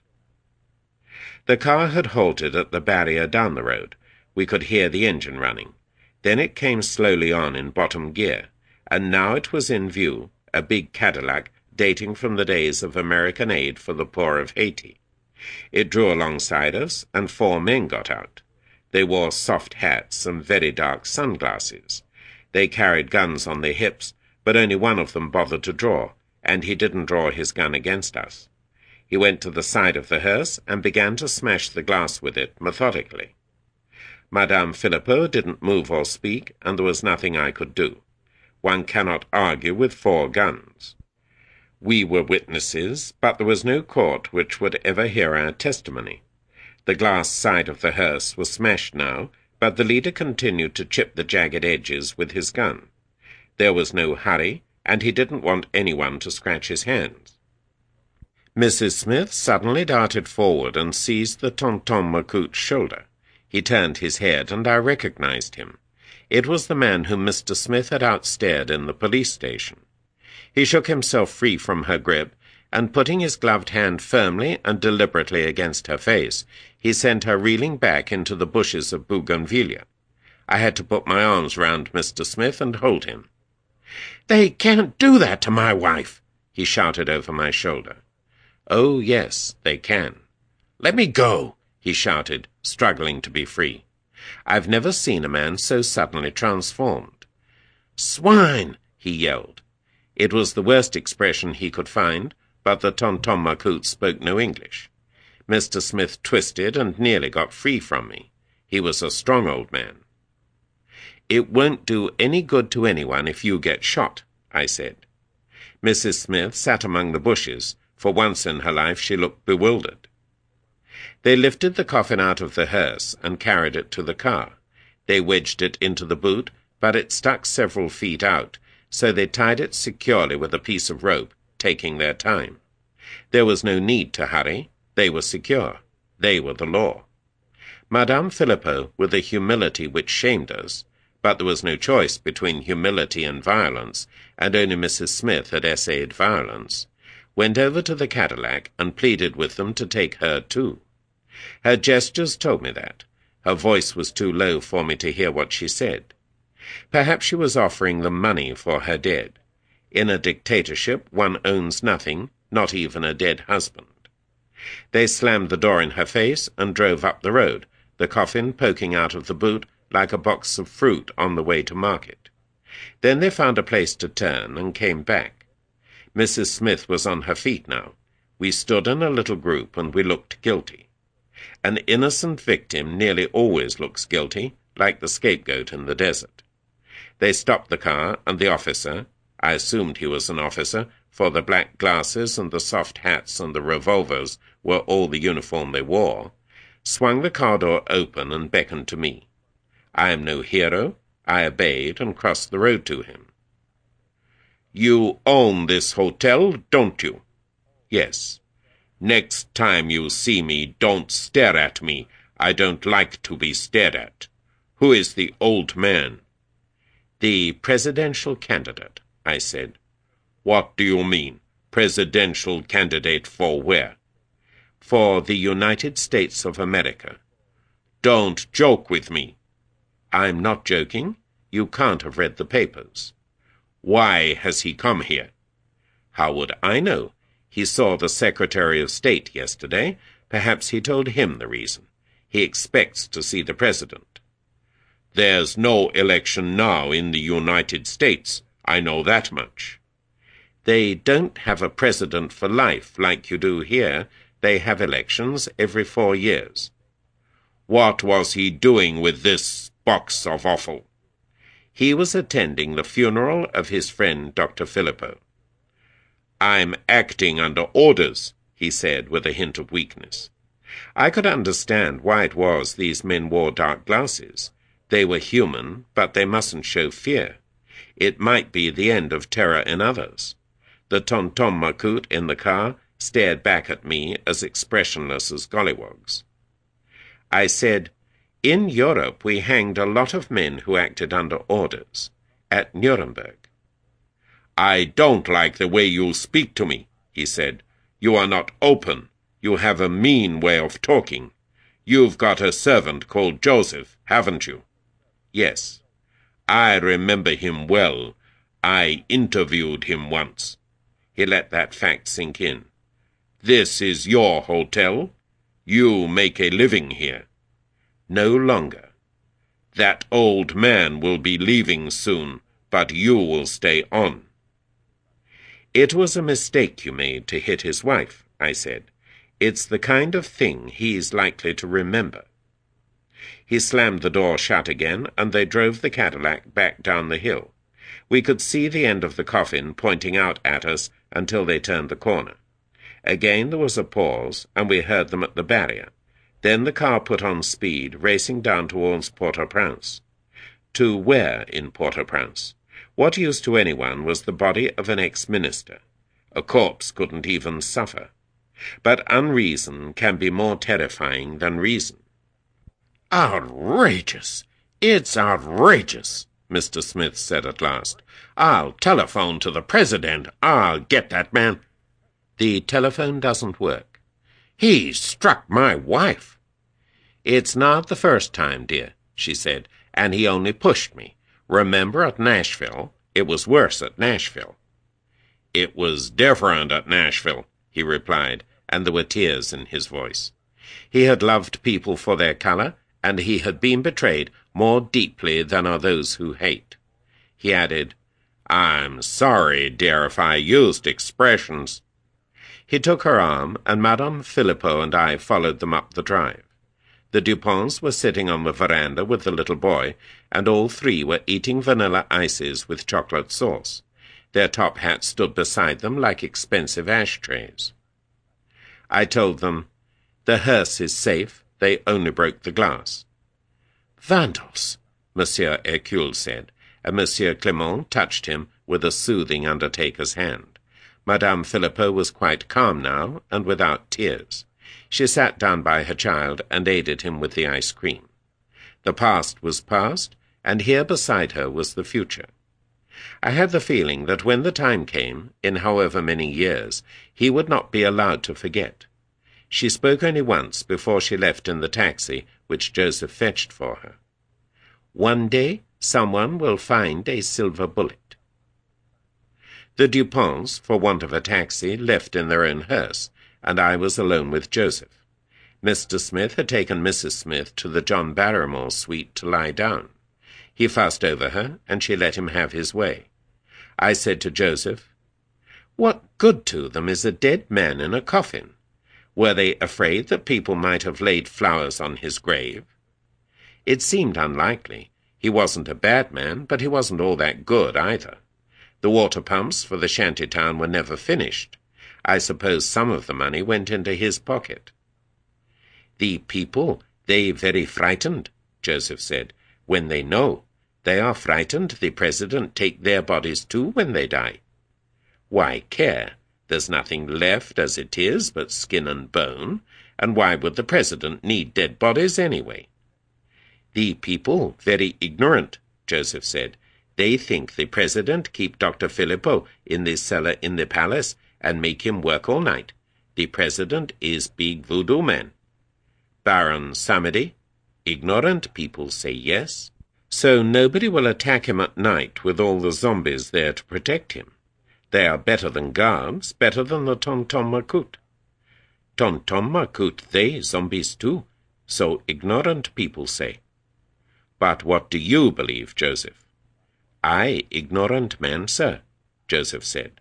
The car had halted at the barrier down the road. We could hear the engine running. Then it came slowly on in bottom gear, and now it was in view, a big Cadillac dating from the days of American aid for the poor of Haiti. It drew alongside us, and four men got out. They wore soft hats and very dark sunglasses. They carried guns on their hips, but only one of them bothered to draw, and he didn't draw his gun against us. He went to the side of the hearse and began to smash the glass with it methodically. Madame Philippot didn't move or speak, and there was nothing I could do. One cannot argue with four guns. We were witnesses, but there was no court which would ever hear our testimony. The glass side of the hearse was smashed now, but the leader continued to chip the jagged edges with his gun. There was no hurry, and he didn't want anyone to scratch his hands. Missus Smith suddenly darted forward and seized the Tonton Macout's shoulder. He turned his head, and I recognized him. It was the man whom Mister Smith had outstared in the police station. He shook himself free from her grip, and putting his gloved hand firmly and deliberately against her face, he sent her reeling back into the bushes of Bougainvillea. I had to put my arms round Mister Smith and hold him. "They can't do that to my wife," he shouted over my shoulder. "Oh, yes, they can." "Let me go," he shouted, struggling to be free. I've never seen a man so suddenly transformed. "Swine!" he yelled. It was the worst expression he could find, but the Tonton Macoute spoke no English. Mister Smith twisted and nearly got free from me. He was a strong old man. "It won't do any good to anyone if you get shot," I said. Missus Smith sat among the bushes. For once in her life she looked bewildered. They lifted the coffin out of the hearse and carried it to the car. They wedged it into the boot, but it stuck several feet out, so they tied it securely with a piece of rope, taking their time. There was no need to hurry. They were secure. They were the law. Madame Philippot, with a humility which shamed us, but there was no choice between humility and violence, and only Missus Smith had essayed violence, went over to the Cadillac and pleaded with them to take her too. Her gestures told me that. Her voice was too low for me to hear what she said. Perhaps she was offering them money for her dead. In a dictatorship one owns nothing, not even a dead husband. They slammed the door in her face and drove up the road, the coffin poking out of the boot like a box of fruit on the way to market. Then they found a place to turn and came back. Missus Smith was on her feet now. We stood in a little group and we looked guilty. An innocent victim nearly always looks guilty, like the scapegoat in the desert. They stopped the car, and the officer, I assumed he was an officer, for the black glasses and the soft hats and the revolvers were all the uniform they wore, swung the car door open and beckoned to me. I am no hero. I obeyed and crossed the road to him. "You own this hotel, don't you?" "Yes." "Next time you see me, don't stare at me. I don't like to be stared at. Who is the old man?" "The presidential candidate," I said. "What do you mean? Presidential candidate for where?" "For the United States of America." "Don't joke with me." "I'm not joking. You can't have read the papers." "Why has he come here?" "How would I know? He saw the Secretary of State yesterday. Perhaps he told him the reason. He expects to see the President." "There's no election now in the United States. I know that much." "They don't have a president for life like you do here. They have elections every four years." "What was he doing with this box of offal?" "He was attending the funeral of his friend Doctor Philippot." "I'm acting under orders," he said with a hint of weakness. I could understand why it was these men wore dark glasses. They were human, but they mustn't show fear. It might be the end of terror in others. The Tonton Macoute in the car stared back at me as expressionless as gollywogs. I said, "In Europe we hanged a lot of men who acted under orders. At Nuremberg." "I don't like the way you speak to me," he said. "You are not open. You have a mean way of talking. You've got a servant called Joseph, haven't you?" "Yes." "I remember him well. I interviewed him once." He let that fact sink in. "This is your hotel? You make a living here?" "No longer." "That old man will be leaving soon, but you will stay on." "It was a mistake you made to hit his wife," I said. "It's the kind of thing he's likely to remember." He slammed the door shut again, and they drove the Cadillac back down the hill. We could see the end of the coffin pointing out at us until they turned the corner. Again there was a pause, and we heard them at the barrier. Then the car put on speed, racing down towards Port-au-Prince. To where in Port-au-Prince? What use to anyone was the body of an ex-minister? A corpse couldn't even suffer. But unreason can be more terrifying than reason. "Outrageous! It's outrageous!" Mister Smith said at last. "I'll telephone to the President. I'll get that man." "The telephone doesn't work." "He struck my wife." "It's not the first time, dear," she said, and he only pushed me. Remember at Nashville? It was worse at Nashville." "It was different at Nashville," he replied, and there were tears in his voice. He had loved people for their color, and he had been betrayed more deeply than are those who hate. He added, "I'm sorry, dear, if I used expressions." He took her arm, and Madame Philippeau and I followed them up the drive. The Duponts were sitting on the veranda with the little boy, and all three were eating vanilla ices with chocolate sauce. Their top hats stood beside them like expensive ashtrays. I told them, "The hearse is safe. They only broke the glass." "Vandals," Monsieur Hercule said, and Monsieur Clement touched him with a soothing undertaker's hand. Madame Philippeau was quite calm now, and without tears. She sat down by her child and aided him with the ice cream. The past was past, and here beside her was the future. I had the feeling that when the time came, in however many years, he would not be allowed to forget. She spoke only once before she left in the taxi which Joseph fetched for her. "One day someone will find a silver bullet." The Duponts, for want of a taxi, left in their own hearse, and I was alone with Joseph. Mister Smith had taken Missus Smith to the John Barrymore suite to lie down. He fussed over her, and she let him have his way. I said to Joseph, "What good to them is a dead man in a coffin? Were they afraid that people might have laid flowers on his grave?" It seemed unlikely. He wasn't a bad man, but he wasn't all that good either. The water pumps for the shanty town were never finished. I suppose some of the money went into his pocket. "The people, they very frightened," Joseph said, "when they know. They are frightened the President take their bodies too when they die. Why care? There's nothing left as it is but skin and bone, and why would the President need dead bodies anyway?" "The people very ignorant," Joseph said. "They think the President keep Doctor Philippeau in the cellar in the palace and make him work all night. The President is big voodoo man." "Baron Samedi?" "Ignorant people say yes. So nobody will attack him at night with all the zombies there to protect him. They are better than guards, better than the Tonton Macoute." "Tonton Macoute, they zombies too. So ignorant people say." "But what do you believe, Joseph?" "I ignorant man, sir," Joseph said.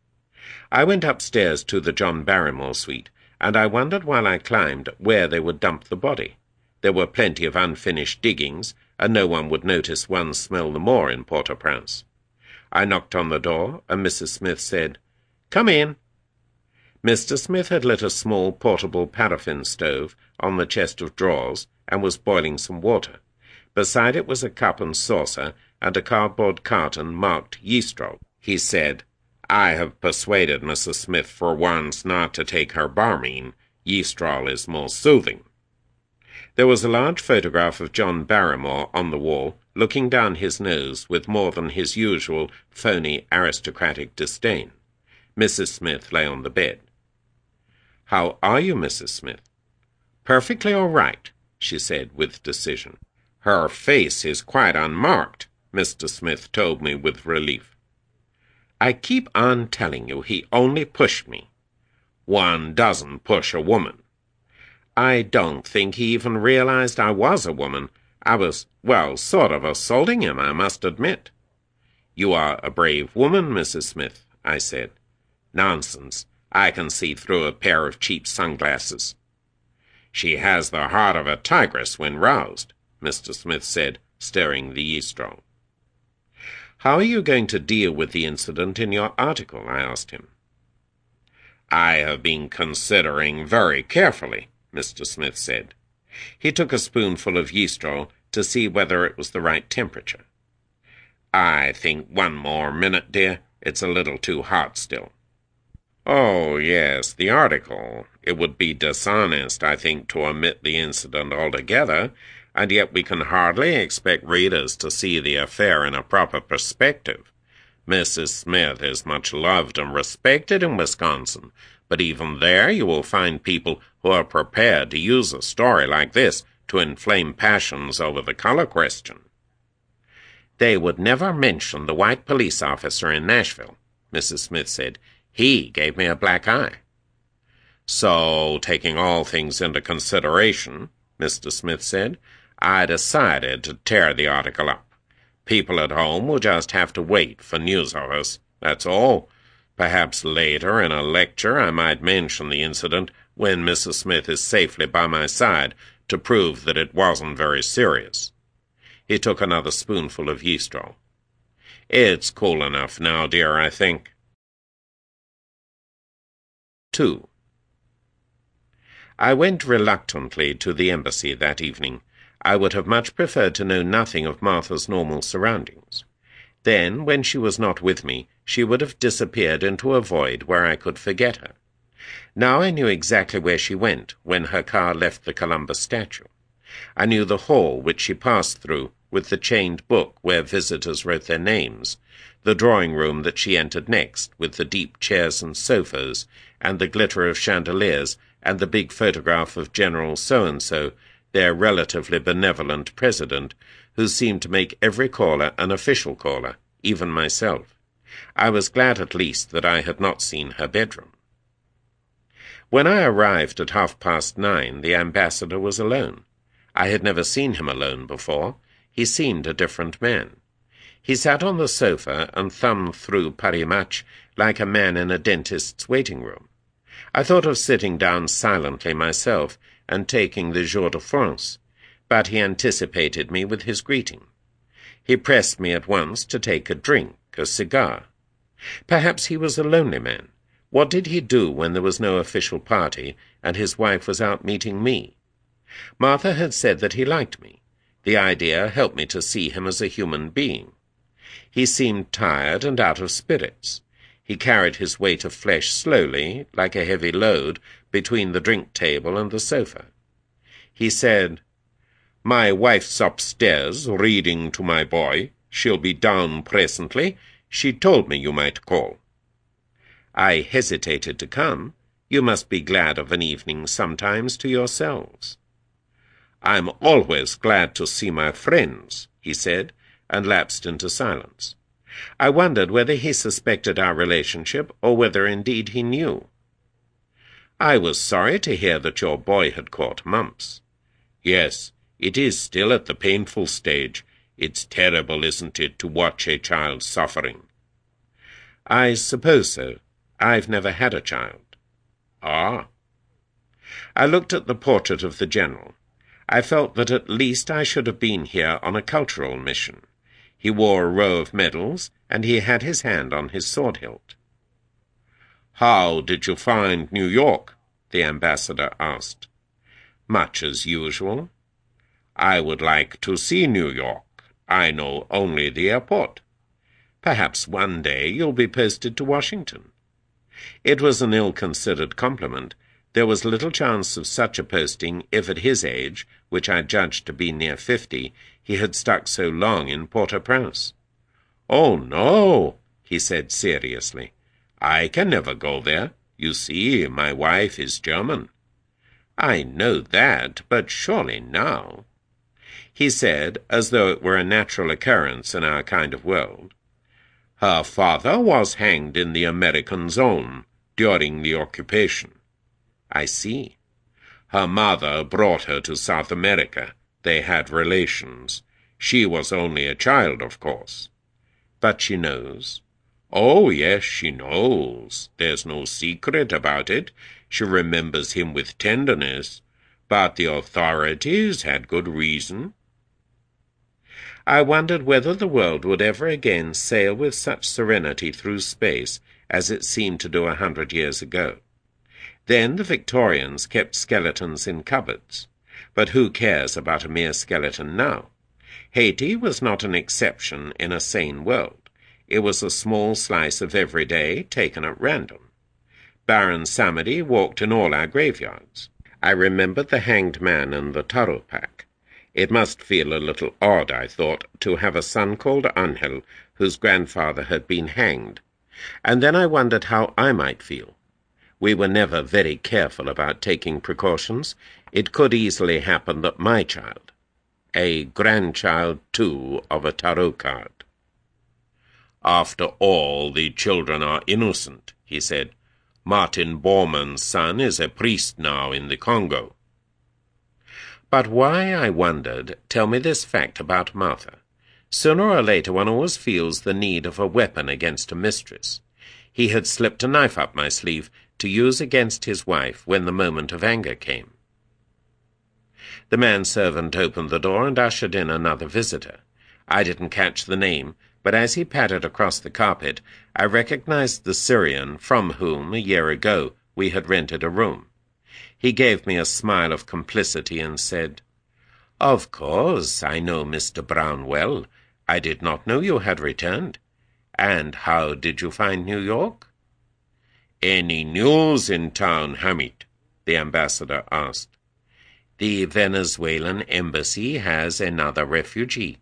I went upstairs to the John Barrymore suite, and I wondered while I climbed where they would dump the body. There were plenty of unfinished diggings, and no one would notice one smell the more in Port-au-Prince. I knocked on the door, and Missus Smith said, "Come in." Mister Smith had lit a small portable paraffin stove on the chest of drawers and was boiling some water. Beside it was a cup and saucer and a cardboard carton marked Yeastrol. He said, "I have persuaded Missus Smith for once not to take her barmine. Yeastrol is more soothing." There was a large photograph of John Barrymore on the wall, looking down his nose with more than his usual phony aristocratic disdain. Missus Smith lay on the bed. "How are you, Missus Smith?" "Perfectly all right," she said with decision. "Her face is quite unmarked," Mister Smith told me with relief. "I keep on telling you he only pushed me." "One doesn't push a woman." "I don't think he even realized I was a woman. I was, well, sort of assaulting him, I must admit." "You are a brave woman, Missus Smith," I said. "Nonsense. I can see through a pair of cheap sunglasses." "She has the heart of a tigress when roused," Mister Smith said, stirring the Yeastrol. "How are you going to deal with the incident in your article?" I asked him. "I have been considering very carefully," Mister Smith said. He took a spoonful of Yeastrol to see whether it was the right temperature. "I think one more minute, dear. It's a little too hot still." "Oh, yes, the article. It would be dishonest, I think, to omit the incident altogether, and yet we can hardly expect readers to see the affair in a proper perspective. Missus Smith is much loved and respected in Wisconsin, but even there you will find people who are prepared to use a story like this to inflame passions over the color question. They would never mention the white police officer in Nashville, Missus Smith said. He gave me a black eye. So, taking all things into consideration, Mister Smith said, I decided to tear the article up. People at home will just have to wait for news of us, that's all. Perhaps later in a lecture I might mention the incident when Missus Smith is safely by my side to prove that it wasn't very serious. He took another spoonful of yeast roll. It's cool enough now, dear, I think. Two. I went reluctantly to the embassy that evening. I would have much preferred to know nothing of Martha's normal surroundings. Then, when she was not with me, she would have disappeared into a void where I could forget her. Now I knew exactly where she went when her car left the Columbus statue. I knew the hall which she passed through, with the chained book where visitors wrote their names, the drawing-room that she entered next, with the deep chairs and sofas, and the glitter of chandeliers, and the big photograph of General So-and-so, their relatively benevolent president, who seemed to make every caller an official caller, even myself. I was glad at least that I had not seen her bedroom. When I arrived at half-past nine, the ambassador was alone. I had never seen him alone before. He seemed a different man. He sat on the sofa and thumbed through Paris Match like a man in a dentist's waiting-room. I thought of sitting down silently myself and taking the Jour de France, but he anticipated me with his greeting. He pressed me at once to take a drink, a cigar. Perhaps he was a lonely man. What did he do when there was no official party and his wife was out meeting me? Martha had said that he liked me. The idea helped me to see him as a human being. He seemed tired and out of spirits. He carried his weight of flesh slowly, like a heavy load, between the drink-table and the sofa. He said, "My wife's upstairs, reading to my boy. She'll be down presently. She told me you might call." I hesitated to come. You must be glad of an evening sometimes to yourselves. "I'm always glad to see my friends," he said, and lapsed into silence. I wondered whether he suspected our relationship, or whether indeed he knew. "I was sorry to hear that your boy had caught mumps." "Yes, it is still at the painful stage. It's terrible, isn't it, to watch a child suffering?" "I suppose so. I've never had a child." "Ah." I looked at the portrait of the general. I felt that at least I should have been here on a cultural mission. He wore a row of medals, and he had his hand on his sword-hilt. "How did you find New York?" the ambassador asked. "Much as usual." "I would like to see New York. I know only the airport." "Perhaps one day you'll be posted to Washington." It was an ill-considered compliment. There was little chance of such a posting if at his age, which I judged to be near fifty, he had stuck so long in Port-au-Prince. "Oh, no," he said seriously. "I can never go there. You see, my wife is German." "I know that, but surely now—" He said, as though it were a natural occurrence in our kind of world, "Her father was hanged in the American zone during the occupation." "I see." "Her mother brought her to South America. They had relations. She was only a child, of course." "But she knows?" "Oh, yes, she knows. There's no secret about it. She remembers him with tenderness. But the authorities had good reason." I wondered whether the world would ever again sail with such serenity through space as it seemed to do a hundred years ago. Then the Victorians kept skeletons in cupboards. But who cares about a mere skeleton now? Haiti was not an exception in a sane world. It was a small slice of every day taken at random. Baron Samedi walked in all our graveyards. I remembered the hanged man and the taro pack. It must feel a little odd, I thought, to have a son called Angel, whose grandfather had been hanged. And then I wondered how I might feel. We were never very careful about taking precautions. It could easily happen that my child... a grandchild, too, of a tarot card. "After all, the children are innocent," he said. "Martin Bormann's son is a priest now in the Congo." But why, I wondered, tell me this fact about Martha? Sooner or later one always feels the need of a weapon against a mistress. He had slipped a knife up my sleeve to use against his wife when the moment of anger came. The manservant opened the door and ushered in another visitor. I didn't catch the name, but as he pattered across the carpet, I recognized the Syrian from whom, a year ago, we had rented a room. He gave me a smile of complicity and said, "Of course, I know Mister Brown well. I did not know you had returned. And how did you find New York?" "Any news in town, Hamid?" the ambassador asked. "The Venezuelan embassy has another refugee.